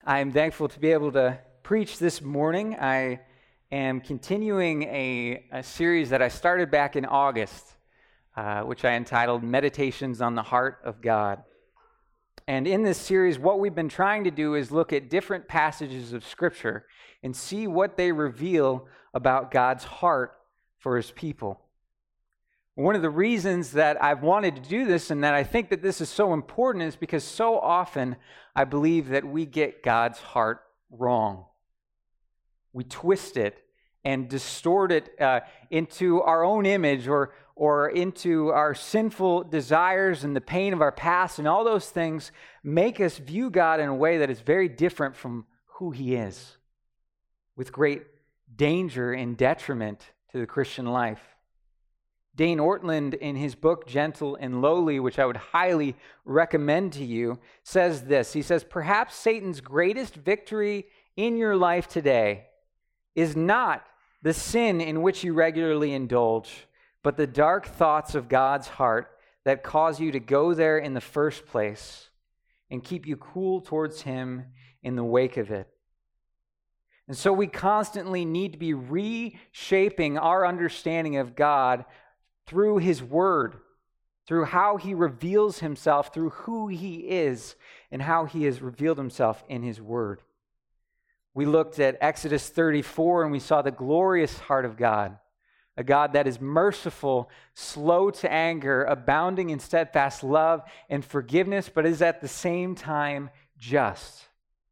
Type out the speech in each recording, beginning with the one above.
I'm thankful to be able to preach this morning. I am continuing a series that I started back in August, which I entitled Meditations on the Heart of God. And in this series, what we've been trying to do is look at different passages of Scripture and see what they reveal about God's heart for His people. One of the reasons that I've wanted to do this and that I think that this is so important is because so often I believe that we get God's heart wrong. We twist it and distort it into our own image or into our sinful desires and the pain of our past, and all those things make us view God in a way that is very different from who He is, with great danger and detriment to the Christian life. Dane Ortland, in his book, Gentle and Lowly, which I would highly recommend to you, says this. He says, "Perhaps Satan's greatest victory in your life today is not the sin in which you regularly indulge, but the dark thoughts of God's heart that cause you to go there in the first place and keep you cool towards Him in the wake of it." And so we constantly need to be reshaping our understanding of God through His Word, through how He reveals Himself, through who He is, and how He has revealed Himself in His Word. We looked at Exodus 34 and we saw the glorious heart of God, a God that is merciful, slow to anger, abounding in steadfast love and forgiveness, but is at the same time just.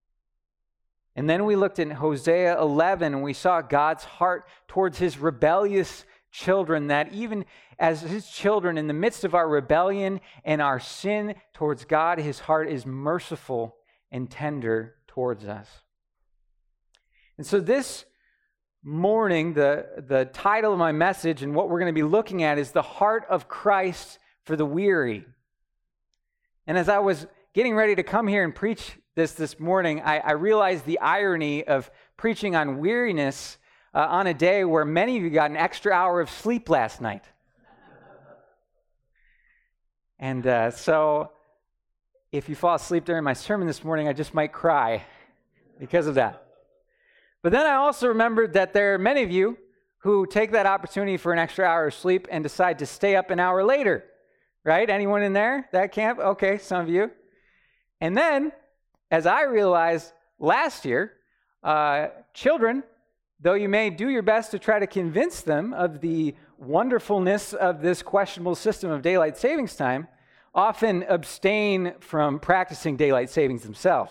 And then we looked at Hosea 11 and we saw God's heart towards His rebellious children, that even as His children, in the midst of our rebellion and our sin towards God, His heart is merciful and tender towards us. And so this morning, the title of my message and what we're going to be looking at is the heart of Christ for the weary. And as I was getting ready to come here and preach this morning, I realized the irony of preaching on weariness on a day where many of you got an extra hour of sleep last night. And so if you fall asleep during my sermon this morning, I just might cry because of that. But then I also remembered that there are many of you who take that opportunity for an extra hour of sleep and decide to stay up an hour later, right? Anyone in there, that camp? Okay, some of you. And then, as I realized last year, children, though you may do your best to try to convince them of the wonderfulness of this questionable system of daylight savings time, often abstain from practicing daylight savings themselves.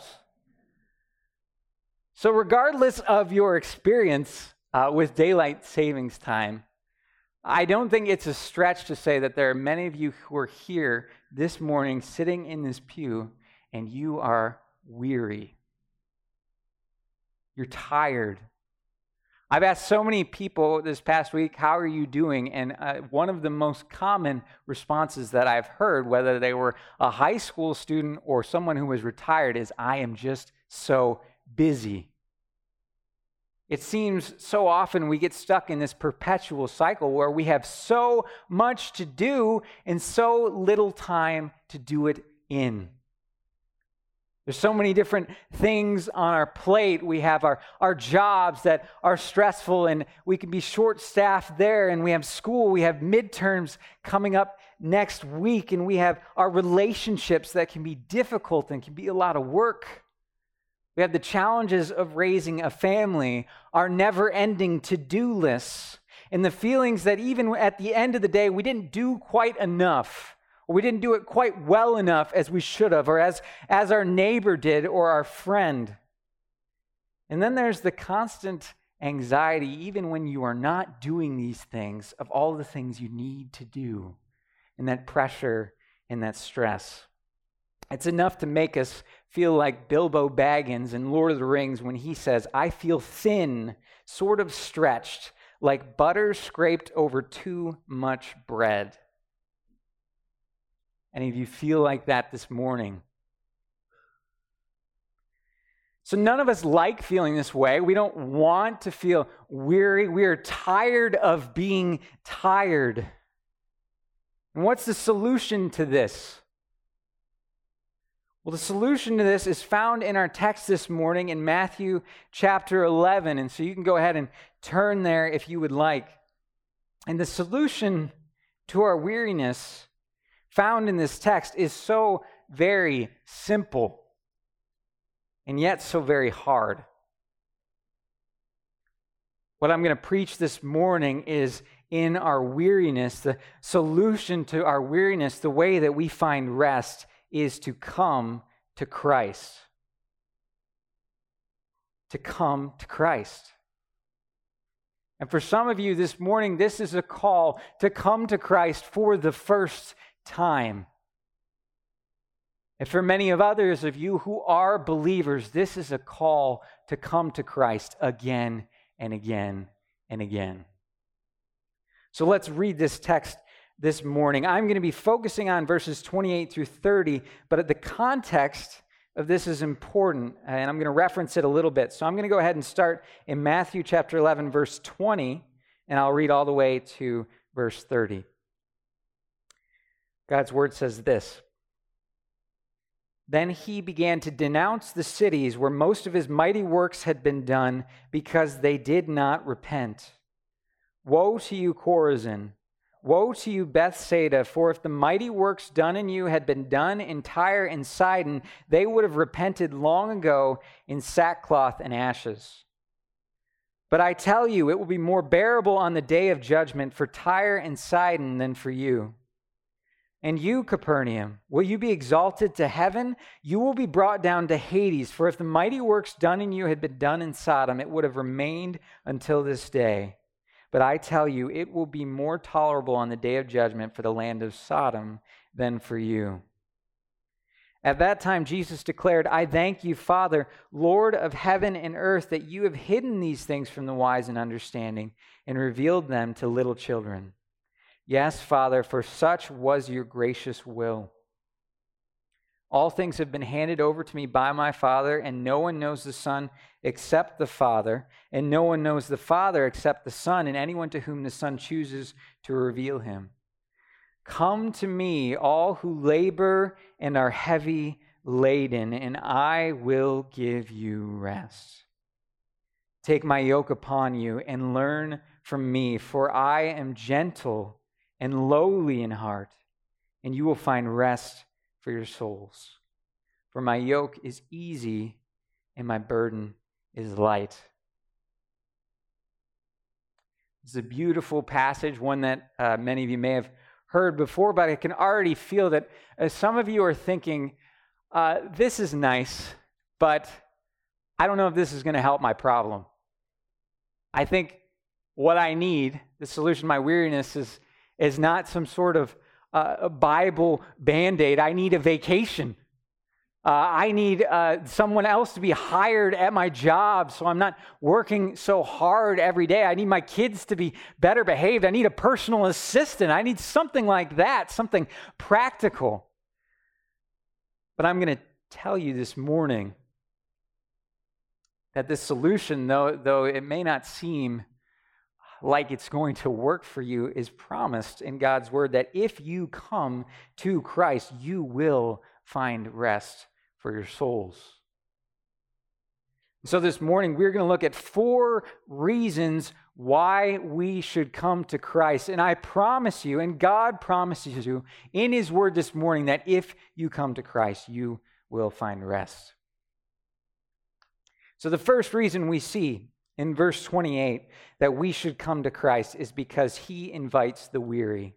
So regardless of your experience with daylight savings time, I don't think it's a stretch to say that there are many of you who are here this morning sitting in this pew and you are weary. You're tired. I've asked so many people this past week, how are you doing? And one of the most common responses that I've heard, whether they were a high school student or someone who was retired, is, I am just so busy. It seems so often we get stuck in this perpetual cycle where we have so much to do and so little time to do it in. There's so many different things on our plate. We have our jobs that are stressful and we can be short-staffed there, and we have school, we have midterms coming up next week, and we have our relationships that can be difficult and can be a lot of work. We have the challenges of raising a family, our never-ending to-do lists, and the feelings that even at the end of the day, we didn't do quite enough, or we didn't do it quite well enough as we should have, or as our neighbor did, or our friend. And then there's the constant anxiety, even when you are not doing these things, of all the things you need to do, and that pressure and that stress. It's enough to make us feel like Bilbo Baggins in Lord of the Rings when he says, I feel thin, sort of stretched, like butter scraped over too much bread. Any of you feel like that this morning? So none of us like feeling this way. We don't want to feel weary. We are tired of being tired. And what's the solution to this? Well, the solution to this is found in our text this morning in Matthew chapter 11. And so you can go ahead and turn there if you would like. And the solution to our weariness found in this text is so very simple and yet so very hard. What I'm going to preach this morning is in our weariness, the solution to our weariness, the way that we find rest is to come to Christ. To come to Christ. And for some of you this morning, this is a call to come to Christ for the first time. And for many of others of you who are believers, this is a call to come to Christ again and again and again. So let's read this text this morning. I'm going to be focusing on verses 28 through 30, but the context of this is important, and I'm going to reference it a little bit. So I'm going to go ahead and start in Matthew chapter 11, verse 20, and I'll read all the way to verse 30. God's word says this: "Then he began to denounce the cities where most of his mighty works had been done, because they did not repent. Woe to you, Chorazin! Woe to you, Bethsaida! For if the mighty works done in you had been done in Tyre and Sidon, they would have repented long ago in sackcloth and ashes. But I tell you, it will be more bearable on the day of judgment for Tyre and Sidon than for you. And you, Capernaum, will you be exalted to heaven? You will be brought down to Hades. For if the mighty works done in you had been done in Sodom, it would have remained until this day. But I tell you, it will be more tolerable on the day of judgment for the land of Sodom than for you." At that time, Jesus declared, "I thank you, Father, Lord of heaven and earth, that you have hidden these things from the wise and understanding and revealed them to little children. Yes, Father, for such was your gracious will. All things have been handed over to me by my Father, and no one knows the Son except the Father, and no one knows the Father except the Son, and anyone to whom the Son chooses to reveal him. Come to me, all who labor and are heavy laden, and I will give you rest. Take my yoke upon you and learn from me, for I am gentle and lowly in heart, and you will find rest for your souls. For my yoke is easy and my burden is light." It's a beautiful passage, one that many of you may have heard before, but I can already feel that some of you are thinking, this is nice, but I don't know if this is going to help my problem. I think what I need, the solution to my weariness, is not some sort of a Bible Band-Aid. I need a vacation. I need someone else to be hired at my job so I'm not working so hard every day. I need my kids to be better behaved. I need a personal assistant. I need something like that, something practical. But I'm going to tell you this morning that this solution, though it may not seem like it's going to work for you, is promised in God's word, that if you come to Christ, you will find rest for your souls. So this morning, we're going to look at 4 reasons why we should come to Christ. And I promise you, and God promises you in his word this morning, that if you come to Christ, you will find rest. So the first reason we see in verse 28 that we should come to Christ is because he invites the weary.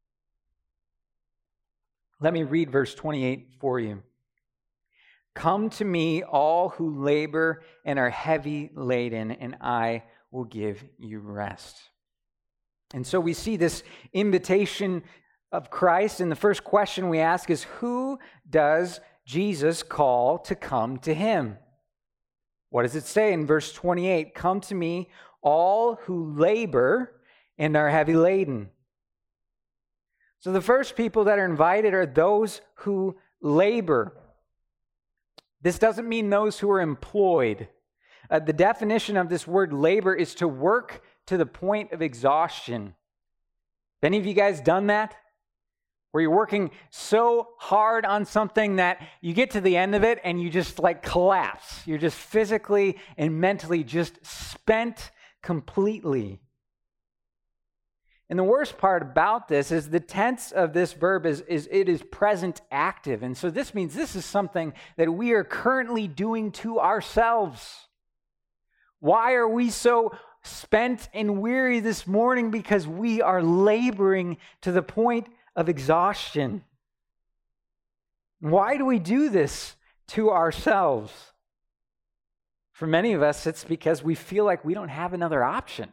Let me read verse 28 for you. "Come to me, all who labor and are heavy laden, and I will give you rest." And so we see this invitation of Christ, and the first question we ask is, who does Jesus call to come to him? What does it say in verse 28? "Come to me, all who labor and are heavy laden." So the first people that are invited are those who labor. This doesn't mean those who are employed. The definition of this word labor is to work to the point of exhaustion. Have any of you guys done that? where you're working so hard on something that you get to the end of it and you just like collapse. You're just physically and mentally just spent completely. And the worst part about this is the tense of this verb is it is present active. And so this means this is something that we are currently doing to ourselves. Why are we so spent and weary this morning? Because we are laboring to the point of exhaustion. Why do we do this to ourselves? For many of us, it's because we feel like we don't have another option.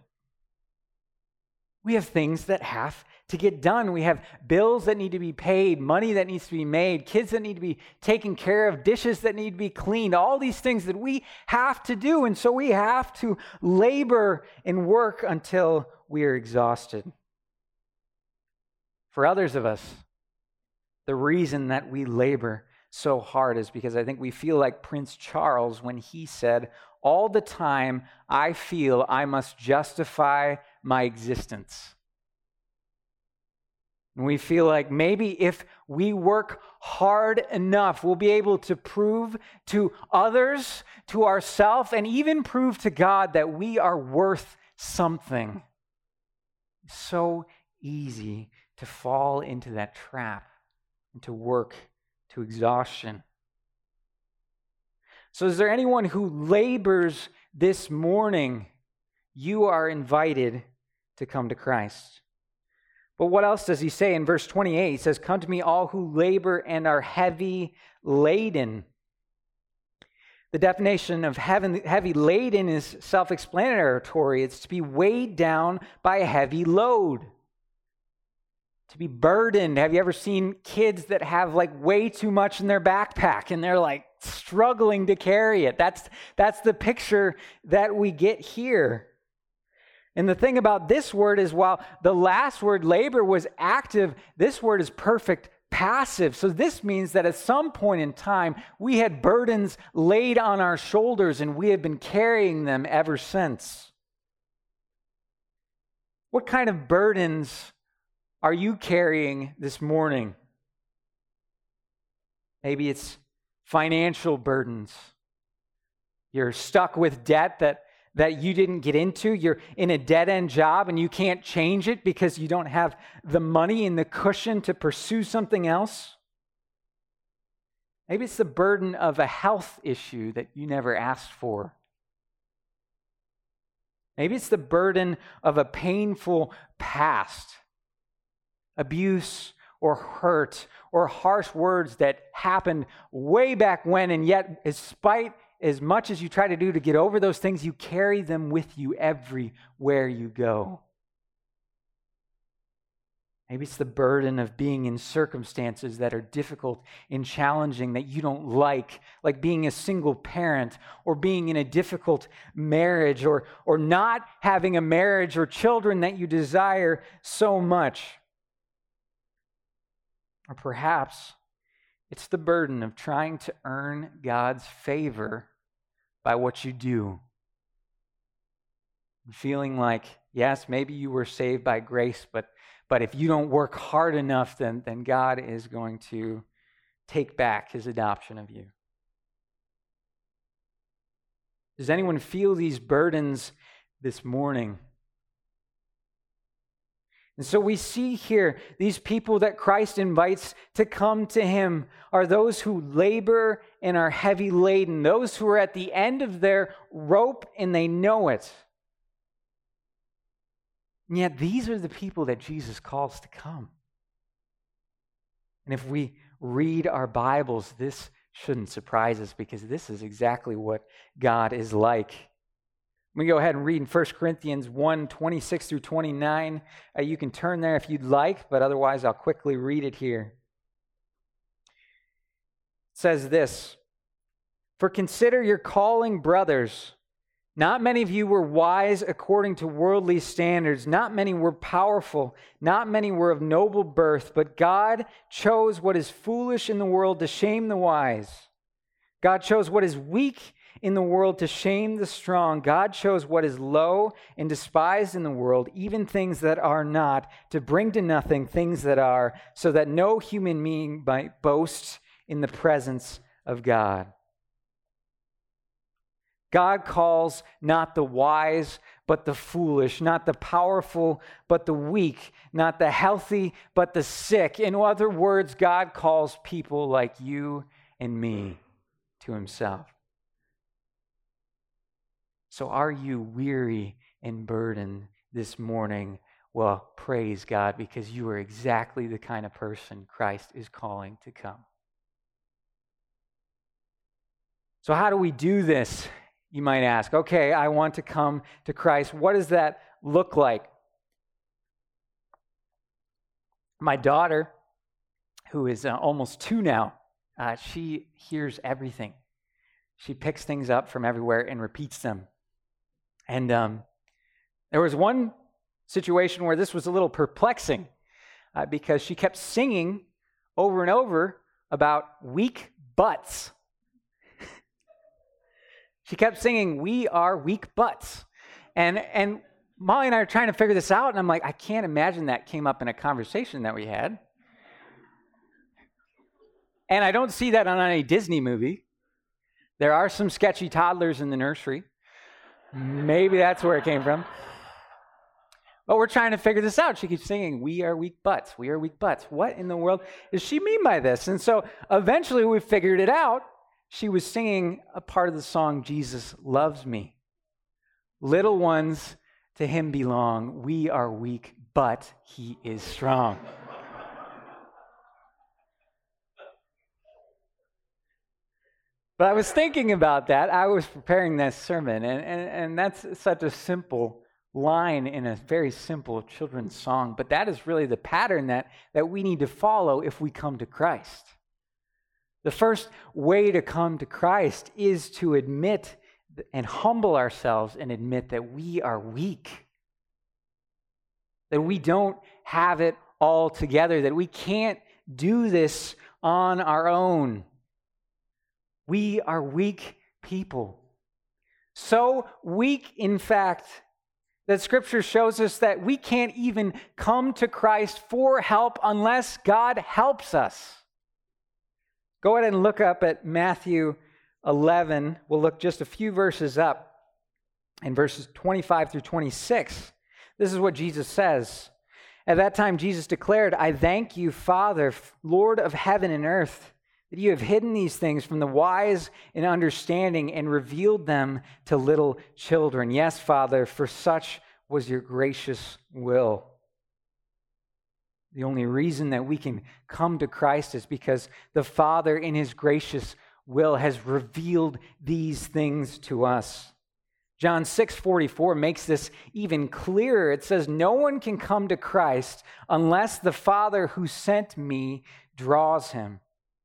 We have things that have to get done. We have bills that need to be paid, money that needs to be made, kids that need to be taken care of, dishes that need to be cleaned, all these things that we have to do. And so we have to labor and work until we are exhausted. For others of us, the reason that we labor so hard is because I think we feel like Prince Charles when he said, "All the time I feel I must justify my existence." And we feel like maybe if we work hard enough, we'll be able to prove to others, to ourselves, and even prove to God that we are worth something. It's so easy to fall into that trap and to work to exhaustion. So is there anyone who labors this morning? You are invited to come to Christ. But what else does he say in verse 28? He says, "Come to me, all who labor and are heavy laden." The definition of heavy laden is self-explanatory. It's to be weighed down by a heavy load. To be burdened. Have you ever seen kids that have like way too much in their backpack and they're like struggling to carry it? That's the picture that we get here. And the thing about this word is while the last word, labor, was active, this word is perfect passive. So this means that at some point in time, we had burdens laid on our shoulders and we have been carrying them ever since. What kind of burdens are you carrying this morning? Maybe it's financial burdens. You're stuck with debt that you didn't get into. You're in a dead-end job and you can't change it because you don't have the money and the cushion to pursue something else. Maybe it's the burden of a health issue that you never asked for. Maybe it's the burden of a painful past, abuse or hurt or harsh words that happened way back when, and yet despite as much as you try to do to get over those things, you carry them with you everywhere you go. Maybe it's the burden of being in circumstances that are difficult and challenging that you don't like being a single parent or being in a difficult marriage or not having a marriage or children that you desire so much. Or perhaps it's the burden of trying to earn God's favor by what you do. Feeling like, yes, maybe you were saved by grace, but if you don't work hard enough, then God is going to take back his adoption of you. Does anyone feel these burdens this morning? And so we see here these people that Christ invites to come to him are those who labor and are heavy laden, those who are at the end of their rope and they know it. And yet these are the people that Jesus calls to come. And if we read our Bibles, this shouldn't surprise us because this is exactly what God is like. Let me go ahead and read in 1 Corinthians 1, 26 through 29. You can turn there if you'd like, but otherwise I'll quickly read it here. It says this, "For consider your calling, brothers. Not many of you were wise according to worldly standards. Not many were powerful. Not many were of noble birth. But God chose what is foolish in the world to shame the wise. God chose what is weak in the world to shame the strong, God chose what is low and despised in the world, even things that are not, to bring to nothing things that are, so that no human being might boast in the presence of God. God calls not the wise, but the foolish, not the powerful, but the weak, not the healthy, but the sick. In other words, God calls people like you and me to himself. So are you weary and burdened this morning? Well, praise God, because you are exactly the kind of person Christ is calling to come. So how do we do this? You might ask, okay, I want to come to Christ. What does that look like? My daughter, who is almost 2 now, she hears everything. She picks things up from everywhere and repeats them. And there was one situation where this was a little perplexing because she kept singing over and over about weak butts. She kept singing, "We are weak butts." And Molly and I are trying to figure this out, and I'm like, I can't imagine that came up in a conversation that we had. And I don't see that on any Disney movie. There are some sketchy toddlers in the nursery. Maybe that's where it came from. But we're trying to figure this out. She keeps singing, "We are weak butts. We are weak butts." What in the world does she mean by this? And so eventually we figured it out. She was singing a part of the song, "Jesus Loves Me." Little ones to him belong. We are weak, but he is strong. But I was thinking about that. I was preparing this sermon, and that's such a simple line in a very simple children's song. But that is really the pattern that we need to follow if we come to Christ. The first way to come to Christ is to admit and humble ourselves and admit that we are weak, that we don't have it all together, that we can't do this on our own. We are weak people. So weak, in fact, that Scripture shows us that we can't even come to Christ for help unless God helps us. Go ahead and look up at Matthew 11. We'll look just a few verses up in verses 25 through 26. This is what Jesus says. At that time, Jesus declared, "I thank you, Father, Lord of heaven and earth, that you have hidden these things from the wise in understanding and revealed them to little children. Yes, Father, for such was your gracious will." The only reason that we can come to Christ is because the Father, in his gracious will, has revealed these things to us. John 6:44 makes this even clearer. It says, "No one can come to Christ unless the Father who sent me draws him."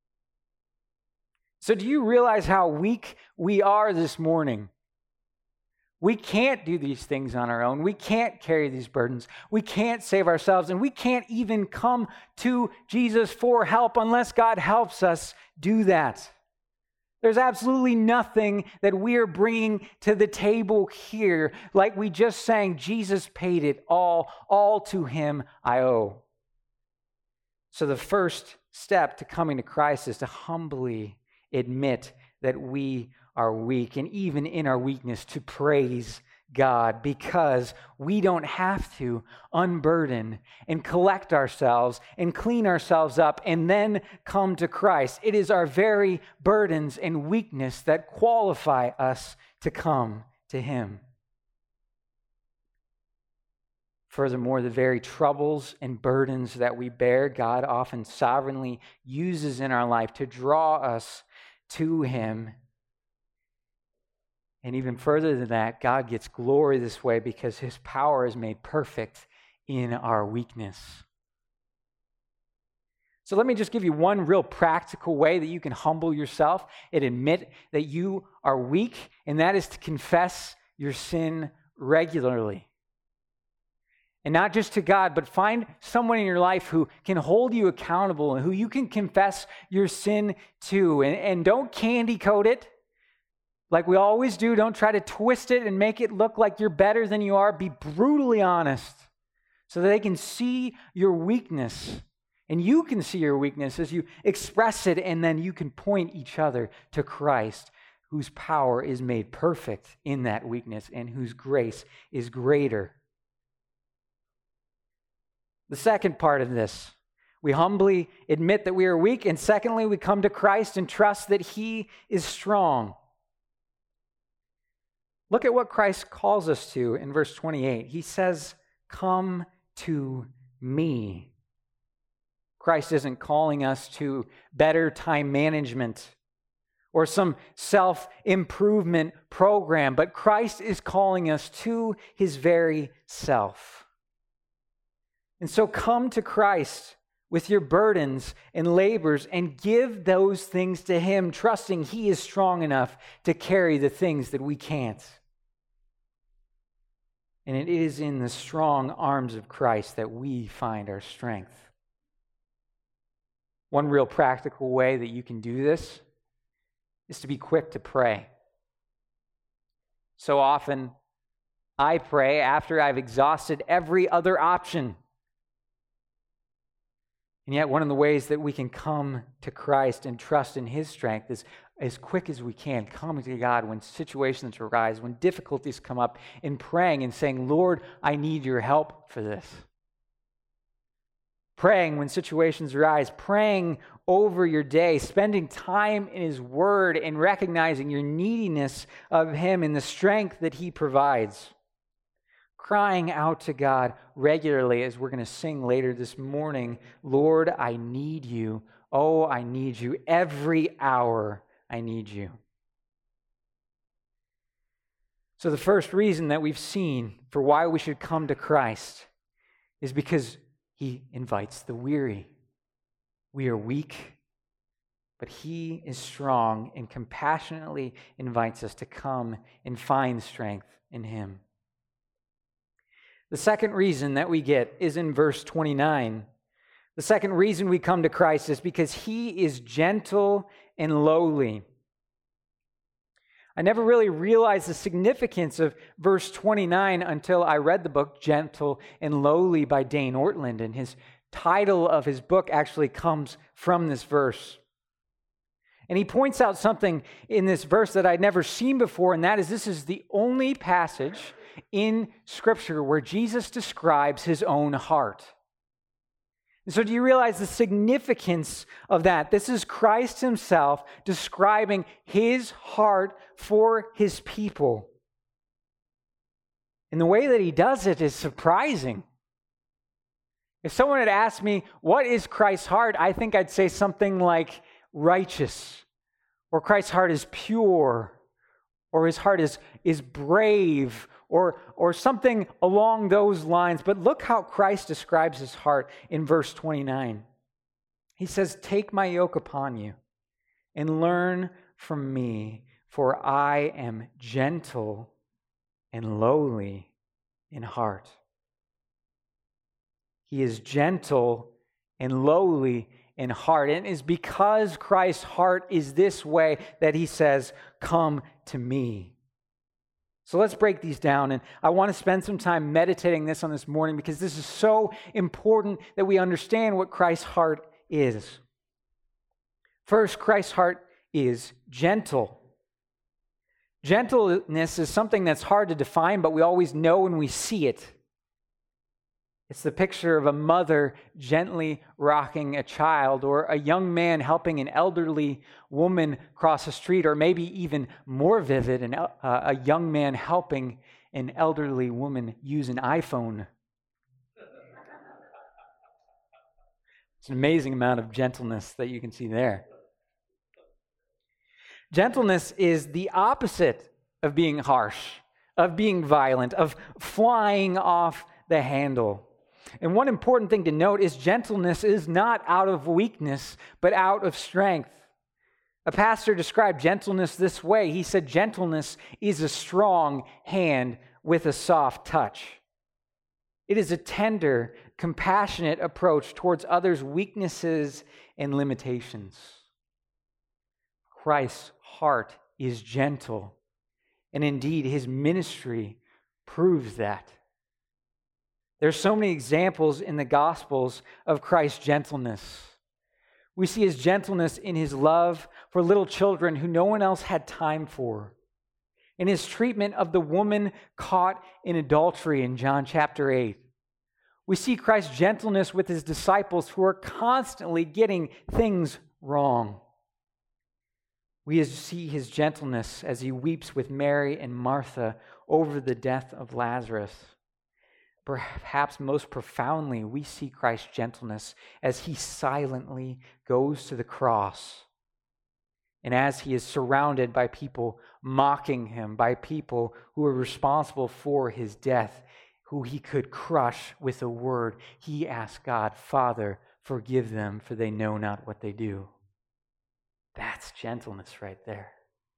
So do you realize how weak we are this morning? We can't do these things on our own. We can't carry these burdens. We can't save ourselves, and we can't even come to Jesus for help unless God helps us do that. There's absolutely nothing that we are bringing to the table here. Like we just sang, Jesus paid it all to him I owe. So the first step to coming to Christ is to humbly admit that we are weak, and even in our weakness to praise God, because we don't have to unburden and collect ourselves and clean ourselves up and then come to Christ. It is our very burdens and weakness that qualify us to come to him. Furthermore, the very troubles and burdens that we bear, God often sovereignly uses in our life to draw us to him. And even further than that, God gets glory this way because his power is made perfect in our weakness. So let me just give you one real practical way that you can humble yourself and admit that you are weak, and that is to confess your sin regularly. And not just to God, but find someone in your life who can hold you accountable and who you can confess your sin to. And don't candy coat it. like we always do, don't try to twist it and make it look like you're better than you are. Be brutally honest so that they can see your weakness. And you can see your weakness as you express it, and then you can point each other to Christ, whose power is made perfect in that weakness and whose grace is greater. The second part of this, we humbly admit that we are weak, and secondly, we come to Christ and trust that He is strong. Look at what Christ calls us to in verse 28. He says, "Come to me." Christ isn't calling us to better time management or some self-improvement program, but Christ is calling us to His very self. And so come to Christ with your burdens and labors and give those things to Him, trusting He is strong enough to carry the things that we can't. And it is in the strong arms of Christ that we find our strength. One real practical way that you can do this is to be quick to pray. So often, I pray after I've exhausted every other option. And yet, one of the ways that we can come to Christ and trust in His strength is as quick as we can, coming to God when situations arise, when difficulties come up, and praying and saying, "Lord, I need your help for this." Praying when situations arise, praying over your day, spending time in His Word and recognizing your neediness of Him and the strength that He provides. Crying out to God regularly, as we're going to sing later this morning, "Lord, I need you. Oh, I need you. Every hour I need you." So the first reason that we've seen for why we should come to Christ is because He invites the weary. We are weak, but He is strong and compassionately invites us to come and find strength in Him. The second reason that we get is in verse 29. The second reason we come to Christ is because He is gentle and lowly. I never really realized the significance of verse 29 until I read the book Gentle and Lowly by Dane Ortland, and his title of his book actually comes from this verse. And he points out something in this verse that I'd never seen before, and that is this is the only passage in Scripture where Jesus describes His own heart. And so do you realize the significance of that? This is Christ Himself describing His heart for His people. And the way that He does it is surprising. If someone had asked me, what is Christ's heart? I think I'd say something like righteous, or Christ's heart is pure, or His heart is brave, or something along those lines. But look how Christ describes His heart in verse 29. He says, "Take my yoke upon you and learn from me, for I am gentle and lowly in heart." He is gentle and lowly in heart. And it is because Christ's heart is this way that He says, "Come to me." So let's break these down, and I want to spend some time meditating this on this morning because this is so important that we understand what Christ's heart is. First, Christ's heart is gentle. Gentleness is something that's hard to define, but we always know when we see it. It's the picture of a mother gently rocking a child, or a young man helping an elderly woman cross a street, or maybe even more vivid, a young man helping an elderly woman use an iPhone. It's an amazing amount of gentleness that you can see there. Gentleness is the opposite of being harsh, of being violent, of flying off the handle. And one important thing to note is gentleness is not out of weakness, but out of strength. A pastor described gentleness this way. He said, "Gentleness is a strong hand with a soft touch." It is a tender, compassionate approach towards others' weaknesses and limitations. Christ's heart is gentle And indeed, his ministry proves that. There's so many examples in the Gospels of Christ's gentleness. We see his gentleness in his love for little children who no one else had time for, in his treatment of the woman caught in adultery in John chapter 8. We see Christ's gentleness with his disciples who are constantly getting things wrong. We see his gentleness as he weeps with Mary and Martha over the death of Lazarus. Perhaps most profoundly, we see Christ's gentleness as he silently goes to the cross. And as he is surrounded by people mocking him, by people who are responsible for his death, who he could crush with a word, he asked God, "Father, forgive them, for they know not what they do." That's gentleness right there.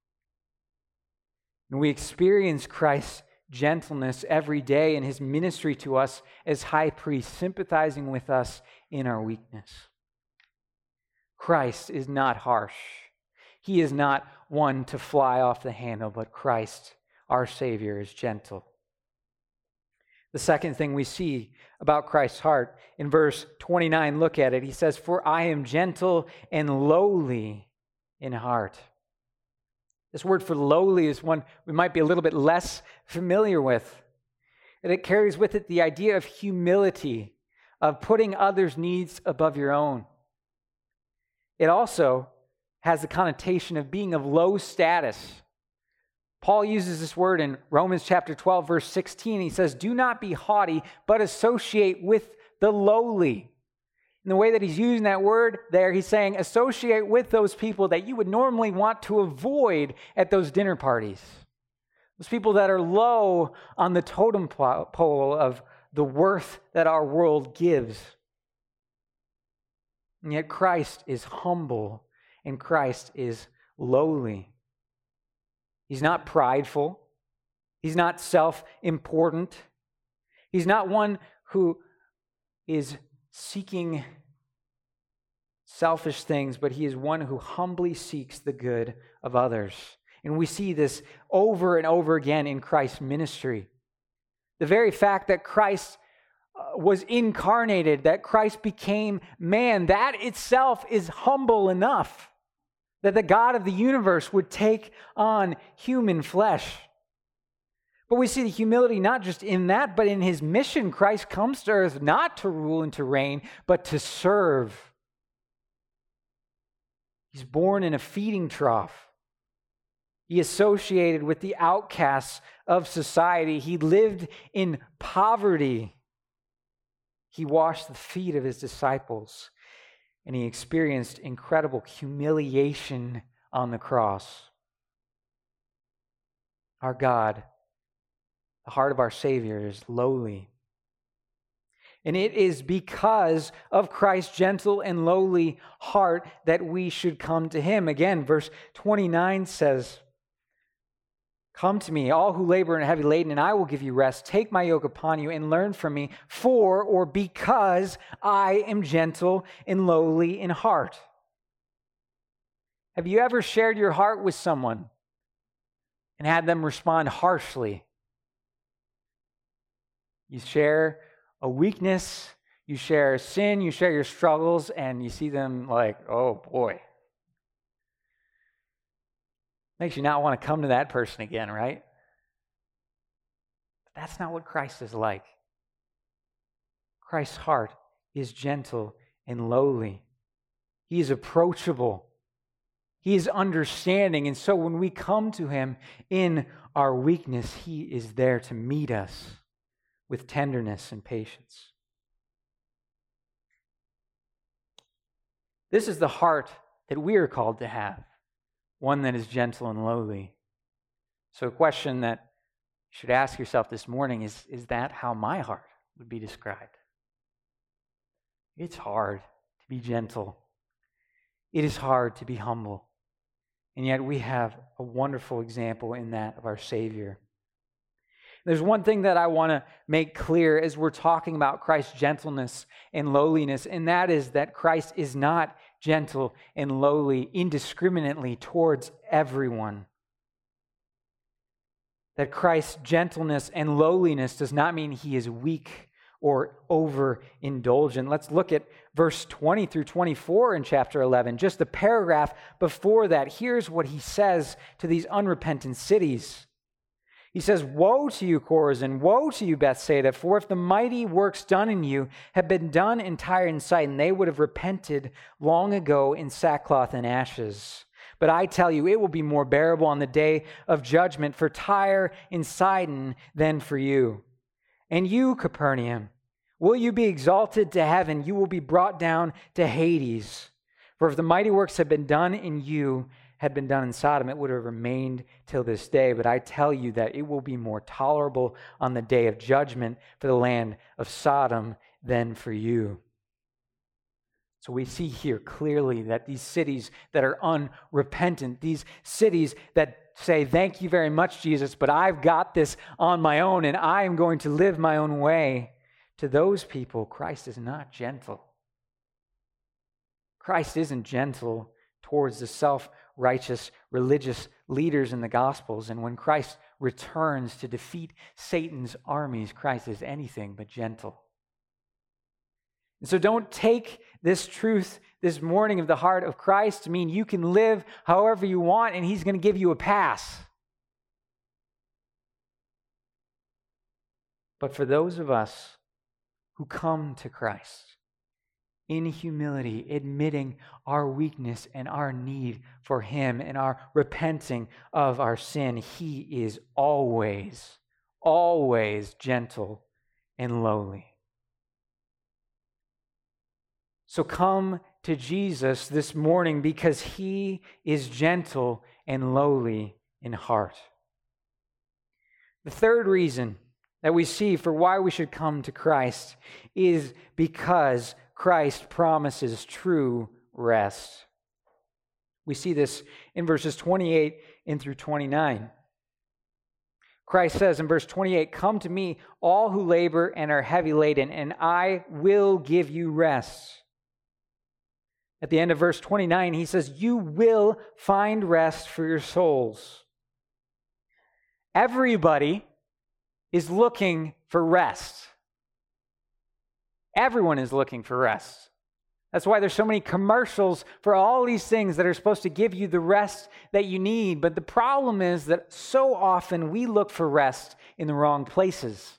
And we experience Christ's gentleness every day in his ministry to us as high priest, sympathizing with us in our weakness. Christ is not harsh. He is not one to fly off the handle, but Christ, our Savior, is gentle. The second thing we see about Christ's heart, in verse 29, look at it. He says, "For I am gentle and lowly in heart." This word for lowly is one we might be a little bit less familiar with. And it carries with it the idea of humility, of putting others' needs above your own. It also has the connotation of being of low status. Paul uses this word in Romans chapter 12, verse 16. He says, "Do not be haughty, but associate with the lowly." And the way that he's using that word there, he's saying associate with those people that you would normally want to avoid at those dinner parties. Those people that are low on the totem pole of the worth that our world gives. And yet Christ is humble and Christ is lowly. He's not prideful. He's not self-important. He's not one who is seeking selfish things, but he is one who humbly seeks the good of others. And we see this over and over again in Christ's ministry. The very fact that Christ was incarnated, that Christ became man, that itself is humble enough that the God of the universe would take on human flesh. But we see the humility not just in that, but in his mission. Christ comes to earth not to rule and to reign, but to serve. He's born in a feeding trough. He associated with the outcasts of society. He lived in poverty. He washed the feet of his disciples, and he experienced incredible humiliation on the cross. Our God, the heart of our Savior, is lowly. And it is because of Christ's gentle and lowly heart that we should come to him. Again, verse 29 says, "Come to me, all who labor and are heavy laden, and I will give you rest. Take my yoke upon you and learn from me, because I am gentle and lowly in heart." Have you ever shared your heart with someone and had them respond harshly? You share a weakness, you share a sin, you share your struggles, and you see them like, oh boy. Makes you not want to come to that person again, right? But that's not what Christ is like. Christ's heart is gentle and lowly. He is approachable. He is understanding. And so when we come to him in our weakness, he is there to meet us with tenderness and patience. This is the heart that we are called to have, one that is gentle and lowly. So a question that you should ask yourself this morning is that how my heart would be described? It's hard to be gentle. It is hard to be humble. And yet we have a wonderful example in that of our Savior. There's one thing that I want to make clear as we're talking about Christ's gentleness and lowliness, and that is that Christ is not gentle and lowly indiscriminately towards everyone. that Christ's gentleness and lowliness does not mean he is weak or overindulgent. Let's look at verse 20 through 24 in chapter 11. Just the paragraph before that. Here's what he says to these unrepentant cities. He says, "Woe to you, Chorazin! Woe to you, Bethsaida! For if the mighty works done in you had been done in Tyre and Sidon, they would have repented long ago in sackcloth and ashes. But I tell you, it will be more bearable on the day of judgment for Tyre and Sidon than for you. And you, Capernaum, will you be exalted to heaven? You will be brought down to Hades. For if the mighty works had been done in you, had been done in Sodom, it would have remained till this day. But I tell you that it will be more tolerable on the day of judgment for the land of Sodom than for you." So we see here clearly that these cities that are unrepentant, these cities that say, "Thank you very much, Jesus, but I've got this on my own and I am going to live my own way," to those people, Christ is not gentle. Christ isn't gentle towards the self-righteous religious leaders in the Gospels. And when Christ returns to defeat Satan's armies, Christ is anything but gentle. And so don't take this truth this morning of the heart of Christ to mean you can live however you want and he's going to give you a pass. But for those of us who come to Christ in humility, admitting our weakness and our need for him and our repenting of our sin, he is always, always gentle and lowly. So come to Jesus this morning because he is gentle and lowly in heart. The third reason that we see for why we should come to Christ is because Christ promises true rest. We see this in verses 28 and through 29. Christ says in verse 28, "Come to me, all who labor and are heavy laden, and I will give you rest." At the end of verse 29, he says, "You will find rest for your souls." Everybody is looking for rest. Everyone is looking for rest. That's why there's so many commercials for all these things that are supposed to give you the rest that you need. But the problem is that so often we look for rest in the wrong places.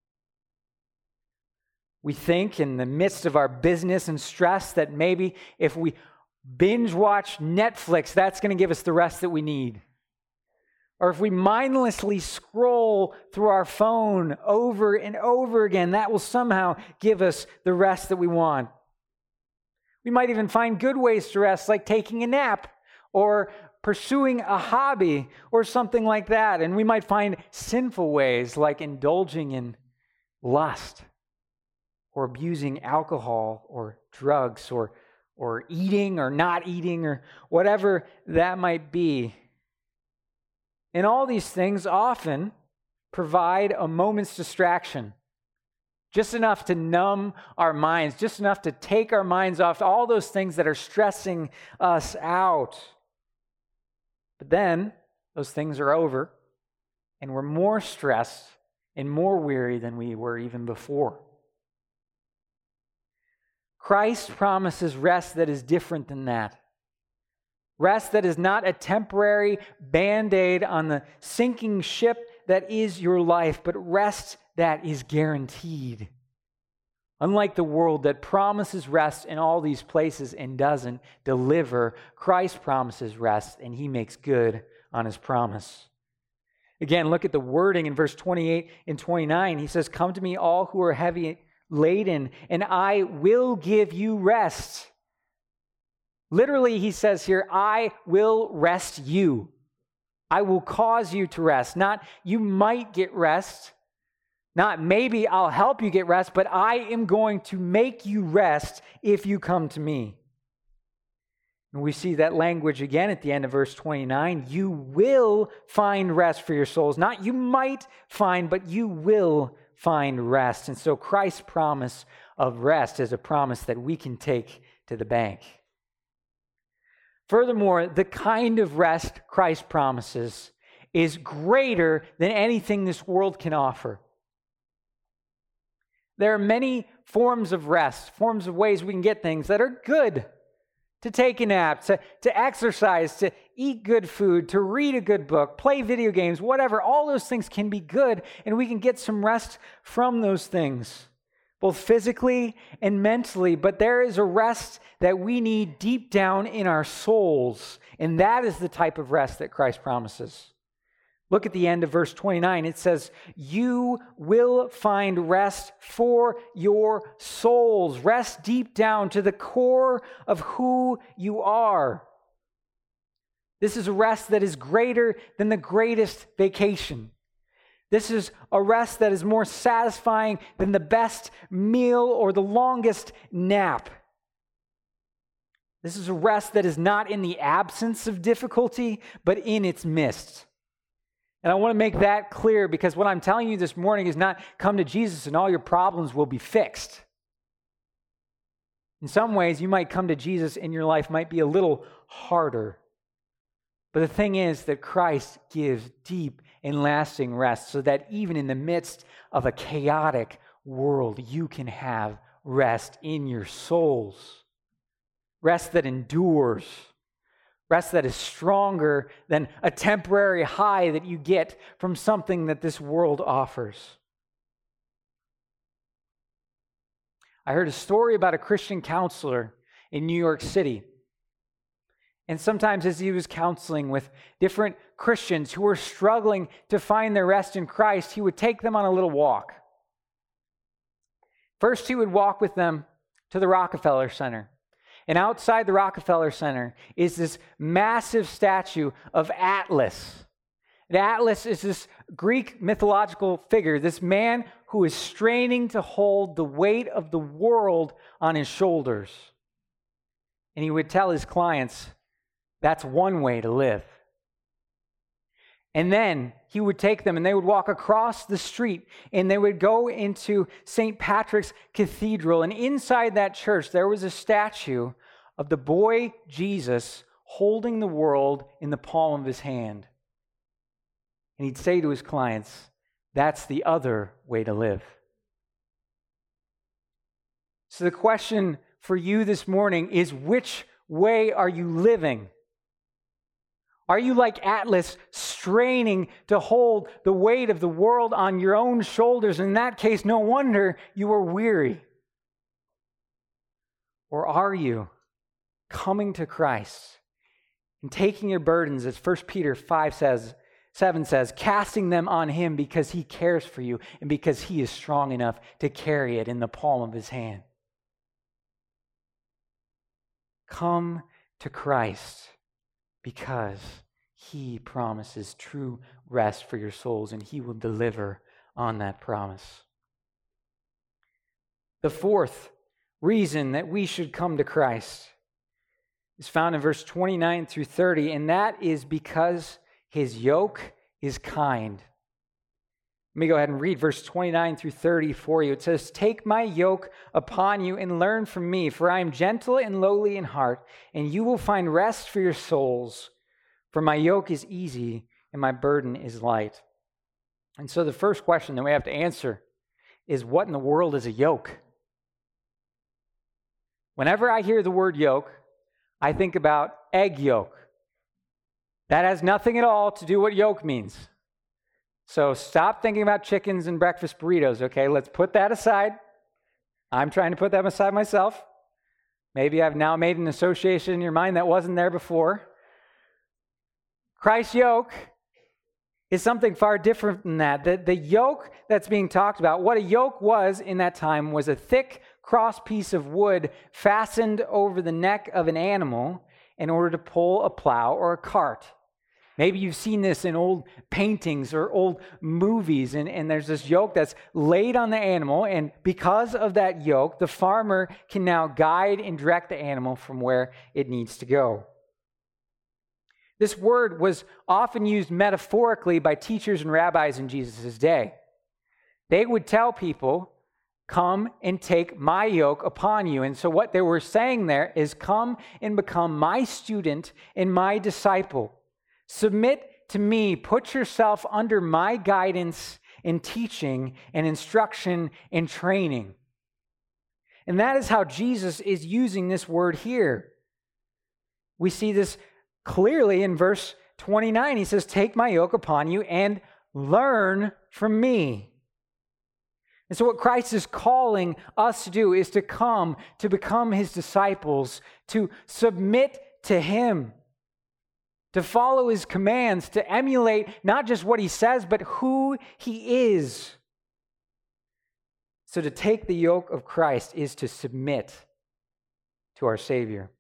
We think in the midst of our business and stress that maybe if we binge watch Netflix, that's going to give us the rest that we need. Or if we mindlessly scroll through our phone over and over again, that will somehow give us the rest that we want. We might even find good ways to rest, like taking a nap or pursuing a hobby or something like that. And we might find sinful ways like indulging in lust or abusing alcohol or drugs or eating or not eating or whatever that might be. And all these things often provide a moment's distraction, just enough to numb our minds, just enough to take our minds off all those things that are stressing us out. But then those things are over, and we're more stressed and more weary than we were even before. Christ promises rest that is different than that. Rest that is not a temporary Band-Aid on the sinking ship that is your life, but rest that is guaranteed. Unlike the world that promises rest in all these places and doesn't deliver, Christ promises rest and he makes good on his promise. Again, look at the wording in verse 28 and 29. He says, "Come to me all who are heavy laden, and I will give you rest." Literally, he says here, I will rest you. I will cause you to rest. Not you might get rest. Not maybe I'll help you get rest, but I am going to make you rest if you come to me. And we see that language again at the end of verse 29. You will find rest for your souls. Not you might find, but you will find rest. And so Christ's promise of rest is a promise that we can take to the bank. Furthermore, the kind of rest Christ promises is greater than anything this world can offer. There are many forms of rest, forms of ways we can get things that are good. To take a nap, to exercise, to eat good food, to read a good book, play video games, whatever. All those things can be good, and we can get some rest from those things, both physically and mentally. But there is a rest that we need deep down in our souls, and that is the type of rest that Christ promises. Look at the end of verse 29. It says, you will find rest for your souls. Rest deep down to the core of who you are. This is a rest that is greater than the greatest vacation. This is a rest that is more satisfying than the best meal or the longest nap. This is a rest that is not in the absence of difficulty, but in its midst. And I want to make that clear, because what I'm telling you this morning is not come to Jesus and all your problems will be fixed. In some ways, you might come to Jesus and your life might be a little harder. But the thing is that Christ gives deep and lasting rest, so that even in the midst of a chaotic world, you can have rest in your souls. Rest that endures. Rest that is stronger than a temporary high that you get from something that this world offers. I heard a story about a Christian counselor in New York City. And sometimes as he was counseling with different Christians who were struggling to find their rest in Christ, he would take them on a little walk. First, he would walk with them to the Rockefeller Center. And outside the Rockefeller Center is this massive statue of Atlas. And Atlas is this Greek mythological figure, this man who is straining to hold the weight of the world on his shoulders. And he would tell his clients, that's one way to live. And then he would take them and they would walk across the street and they would go into St. Patrick's Cathedral. And inside that church, there was a statue of the boy Jesus holding the world in the palm of his hand. And he'd say to his clients, that's the other way to live. So the question for you this morning is, which way are you living? Are you like Atlas, straining to hold the weight of the world on your own shoulders? In that case, no wonder you are weary. Or are you coming to Christ and taking your burdens, as 1 Peter 7 says, casting them on him because he cares for you and because he is strong enough to carry it in the palm of his hand? Come to Christ, because he promises true rest for your souls, and he will deliver on that promise. The fourth reason that we should come to Christ is found in verse 29 through 30, and that is because his yoke is kind. Let me go ahead and read verse 29 through 30 for you. It says, take my yoke upon you and learn from me, for I am gentle and lowly in heart, and you will find rest for your souls. For my yoke is easy and my burden is light. And so the first question that we have to answer is, what in the world is a yoke? Whenever I hear the word yoke, I think about egg yolk. That has nothing at all to do what yoke means. So stop thinking about chickens and breakfast burritos, okay? Let's put that aside. I'm trying to put them aside myself. Maybe I've now made an association in your mind that wasn't there before. Christ's yoke is something far different than that. The yoke that's being talked about, what a yoke was in that time, was a thick cross piece of wood fastened over the neck of an animal in order to pull a plow or a cart. Maybe you've seen this in old paintings or old movies, and there's this yoke that's laid on the animal, and because of that yoke, the farmer can now guide and direct the animal from where it needs to go. This word was often used metaphorically by teachers and rabbis in Jesus' day. They would tell people, come and take my yoke upon you. And so what they were saying there is, come and become my student and my disciple. Submit to me, put yourself under my guidance and teaching and instruction and training. And that is how Jesus is using this word here. We see this clearly in verse 29. He says, take my yoke upon you and learn from me. And so what Christ is calling us to do is to come to become his disciples, to submit to him, to follow his commands, to emulate not just what he says, but who he is. So to take the yoke of Christ is to submit to our Savior.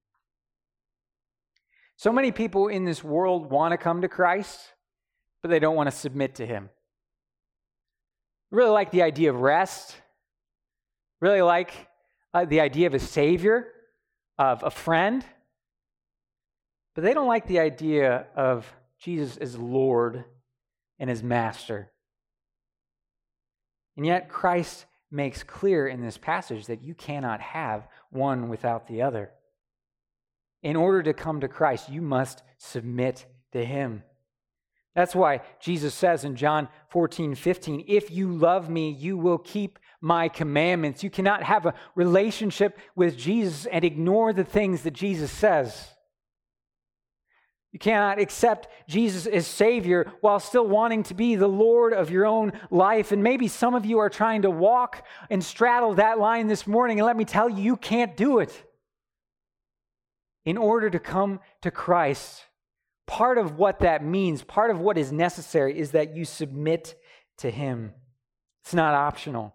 So many people in this world want to come to Christ, but they don't want to submit to him. Really like the idea of rest, really like the idea of a Savior, of a friend, but they don't like the idea of Jesus as Lord and as Master. And yet Christ makes clear in this passage that you cannot have one without the other. In order to come to Christ, you must submit to him. That's why Jesus says in John 14:15, if you love me, you will keep my commandments. You cannot have a relationship with Jesus and ignore the things that Jesus says. You cannot accept Jesus as Savior while still wanting to be the Lord of your own life. And maybe some of you are trying to walk and straddle that line this morning. And let me tell you, you can't do it. In order to come to Christ, part of what that means, part of what is necessary is that you submit to him. It's not optional.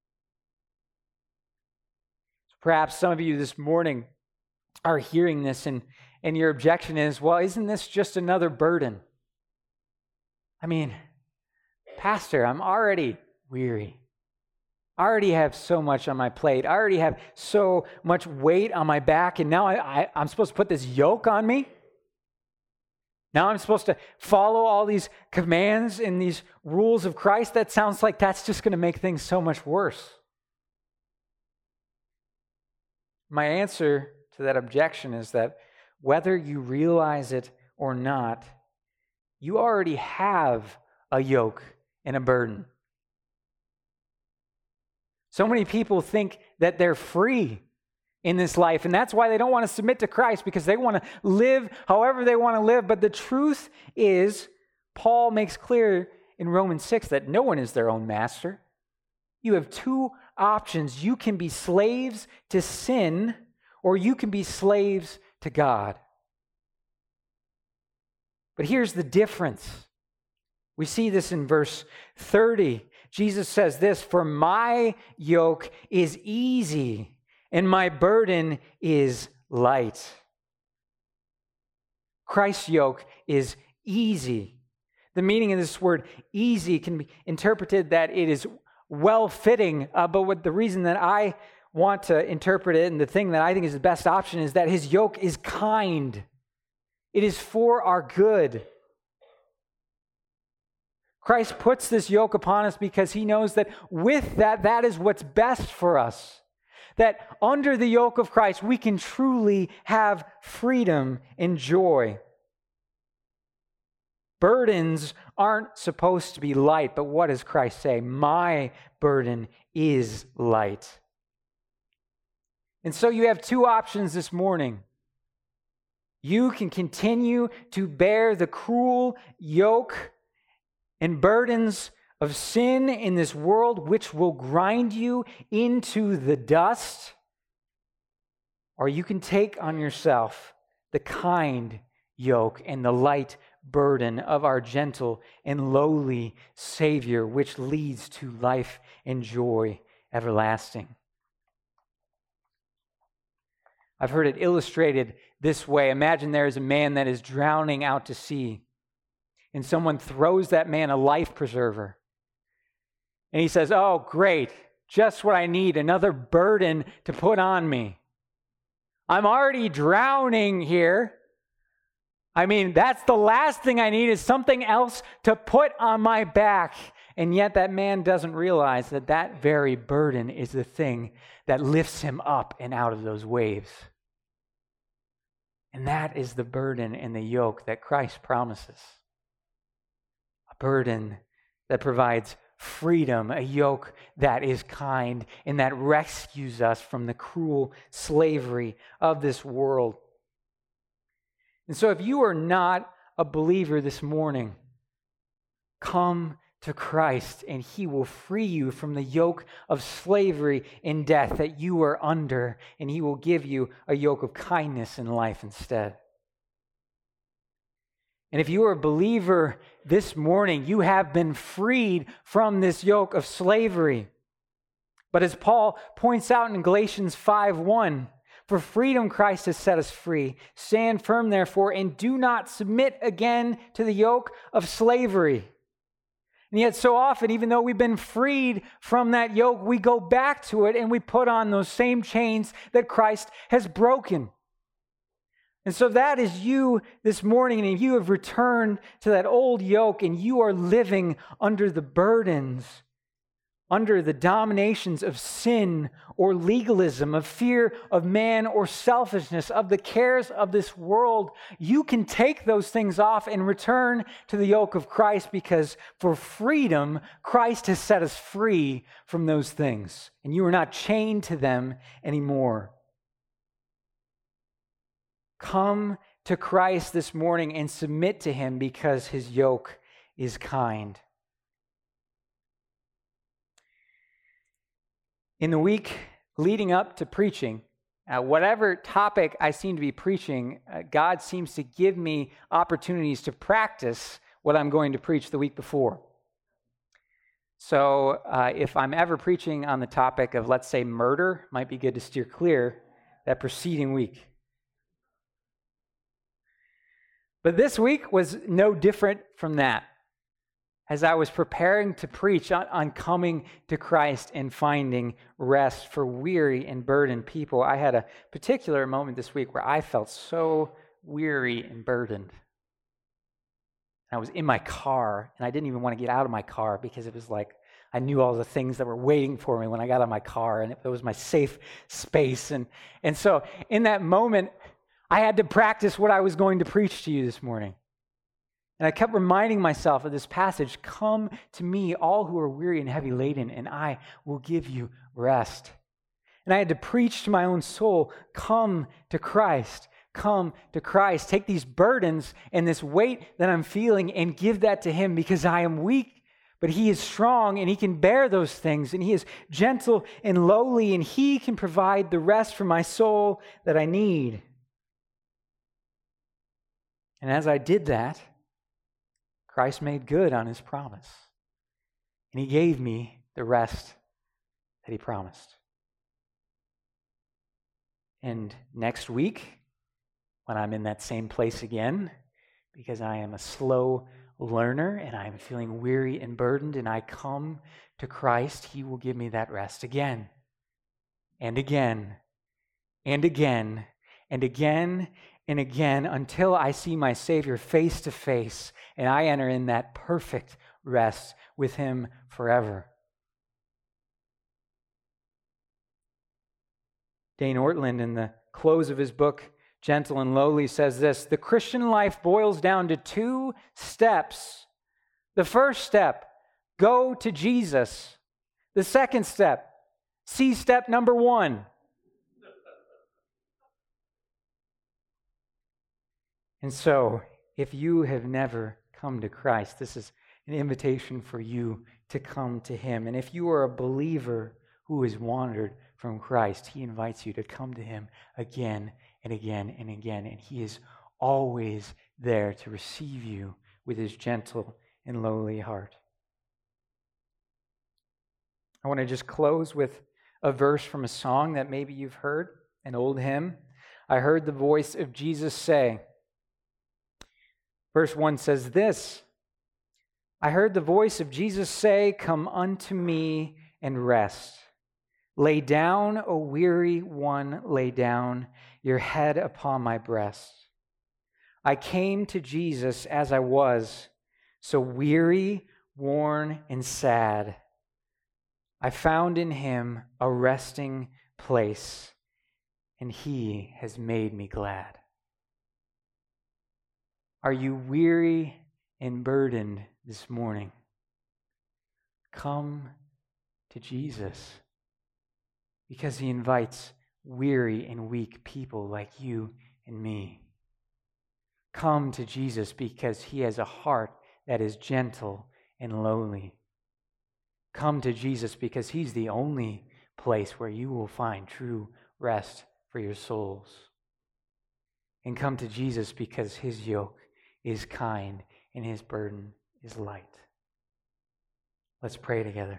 Perhaps some of you this morning are hearing this and your objection is, well, isn't this just another burden? I mean, Pastor, I'm already weary. I already have so much on my plate. I already have so much weight on my back, and now I'm supposed to put this yoke on me? Now I'm supposed to follow all these commands and these rules of Christ? That sounds like that's just going to make things so much worse. My answer to that objection is that whether you realize it or not, you already have a yoke and a burden. So many people think that they're free in this life, and that's why they don't want to submit to Christ, because they want to live however they want to live. But the truth is, Paul makes clear in Romans 6 that no one is their own master. You have two options. You can be slaves to sin, or you can be slaves to God. But here's the difference. We see this in verse 30. Jesus says this, "For my yoke is easy and my burden is light." Christ's yoke is easy. The meaning of this word easy can be interpreted that it is well-fitting, but the reason that I want to interpret it, and the thing that I think is the best option, is that his yoke is kind. It is for our good. Christ puts this yoke upon us because he knows that with that is what's best for us. That under the yoke of Christ, we can truly have freedom and joy. Burdens aren't supposed to be light, but what does Christ say? My burden is light. And so you have two options this morning. You can continue to bear the cruel yoke and burdens of sin in this world, which will grind you into the dust, or you can take on yourself the kind yoke and the light burden of our gentle and lowly Savior, which leads to life and joy everlasting. I've heard it illustrated this way. Imagine there is a man that is drowning out to sea, and someone throws that man a life preserver. And he says, "Oh, great, just what I need, another burden to put on me. I'm already drowning here. I mean, that's the last thing I need, is something else to put on my back." And yet that man doesn't realize that that very burden is the thing that lifts him up and out of those waves. And that is the burden and the yoke that Christ promises. burden that provides freedom, a yoke that is kind and that rescues us from the cruel slavery of this world. And so if you are not a believer this morning, come to Christ and He will free you from the yoke of slavery and death that you are under, and He will give you a yoke of kindness in life instead. And if you are a believer this morning, you have been freed from this yoke of slavery. But as Paul points out in Galatians 5:1, for freedom Christ has set us free. Stand firm, therefore, and do not submit again to the yoke of slavery. And yet so often, even though we've been freed from that yoke, we go back to it and we put on those same chains that Christ has broken. And so that is you this morning, and you have returned to that old yoke, and you are living under the burdens, under the dominations of sin or legalism, of fear of man or selfishness, of the cares of this world. You can take those things off and return to the yoke of Christ, because for freedom, Christ has set us free from those things, and you are not chained to them anymore. Come to Christ this morning and submit to Him, because His yoke is kind. In the week leading up to preaching, whatever topic I seem to be preaching, God seems to give me opportunities to practice what I'm going to preach the week before. So if I'm ever preaching on the topic of, let's say, murder, might be good to steer clear that preceding week. But this week was no different from that. As I was preparing to preach on coming to Christ and finding rest for weary and burdened people, I had a particular moment this week where I felt so weary and burdened. I was in my car, and I didn't even want to get out of my car, because it was like I knew all the things that were waiting for me when I got out of my car, and it was my safe space. And so in that moment, I had to practice what I was going to preach to you this morning. And I kept reminding myself of this passage, come to me, all who are weary and heavy laden, and I will give you rest. And I had to preach to my own soul, come to Christ, come to Christ. Take these burdens and this weight that I'm feeling and give that to Him, because I am weak, but He is strong and He can bear those things, and He is gentle and lowly, and He can provide the rest for my soul that I need. And as I did that, Christ made good on His promise. And He gave me the rest that He promised. And next week, when I'm in that same place again, because I am a slow learner and I am feeling weary and burdened, and I come to Christ, He will give me that rest again, and again, and again, and again, and again, until I see my Savior face to face and I enter in that perfect rest with Him forever. Dane Ortland, in the close of his book, Gentle and Lowly, says this: the Christian life boils down to 2 steps. The first step, go to Jesus. The second step, see step number 1. And so, if you have never come to Christ, this is an invitation for you to come to Him. And if you are a believer who has wandered from Christ, He invites you to come to Him again and again and again. And He is always there to receive you with His gentle and lowly heart. I want to just close with a verse from a song that maybe you've heard, an old hymn. I heard the voice of Jesus say. Verse 1 says this: I heard the voice of Jesus say, come unto me and rest. Lay down, O weary one, lay down your head upon my breast. I came to Jesus as I was, so weary, worn, and sad. I found in Him a resting place, and He has made me glad. Are you weary and burdened this morning. Come to Jesus because he invites weary and weak people like you and me. Come to Jesus because he has a heart that is gentle and lowly. Come to Jesus because he's the only place where you will find true rest for your souls. And come to Jesus because his yoke is kind and his burden is light. Let's pray together.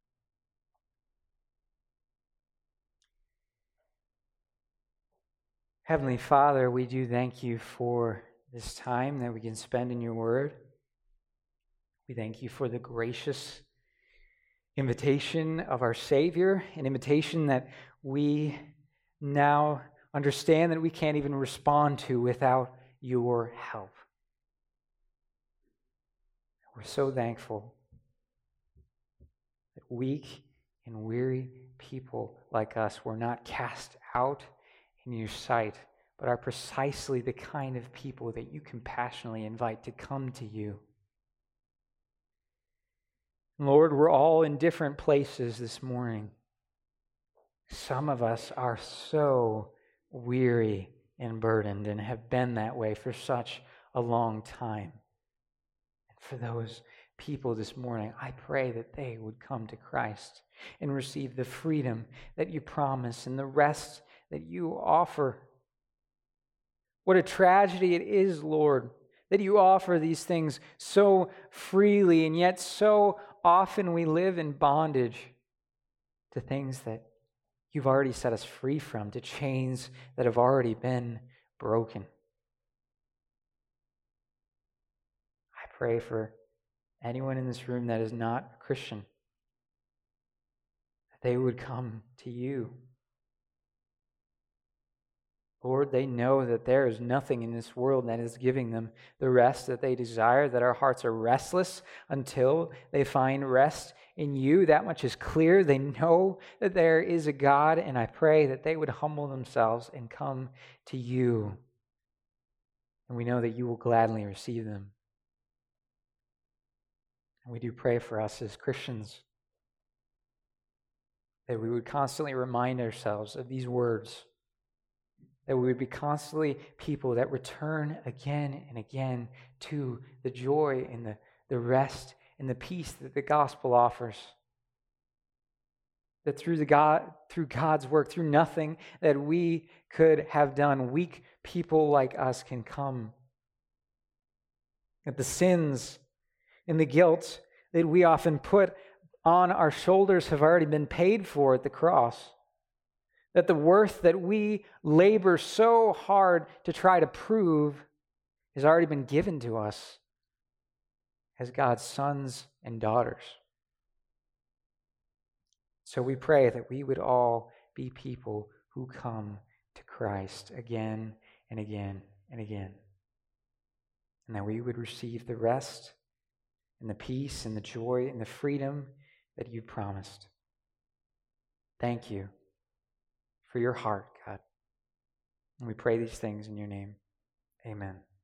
Heavenly Father, we do thank you for this time that we can spend in your word. We thank you for the gracious invitation of our Savior, an invitation that we now understand that we can't even respond to without your help. We're so thankful that weak and weary people like us were not cast out in your sight, but are precisely the kind of people that you compassionately invite to come to you. Lord, we're all in different places this morning. Some of us are so weary and burdened and have been that way for such a long time. And for those people this morning, I pray that they would come to Christ and receive the freedom that you promise and the rest that you offer. What a tragedy it is, Lord, that you offer these things so freely, and yet so often we live in bondage to things that you've already set us free from, to chains that have already been broken. I pray for anyone in this room that is not a Christian, that they would come to you. Lord, they know that there is nothing in this world that is giving them the rest that they desire, that our hearts are restless until they find rest in you. That much is clear. They know that there is a God, and I pray that they would humble themselves and come to you. And we know that you will gladly receive them. And we do pray for us as Christians that we would constantly remind ourselves of these words, that we would be constantly people that return again and again to the joy and the rest and the peace that the gospel offers. That through God's work, through nothing that we could have done, weak people like us can come. That the sins and the guilt that we often put on our shoulders have already been paid for at the cross. That the worth that we labor so hard to try to prove has already been given to us as God's sons and daughters. So we pray that we would all be people who come to Christ again and again and again. And that we would receive the rest and the peace and the joy and the freedom that you promised. Thank you for your heart, God. And we pray these things in your name. Amen.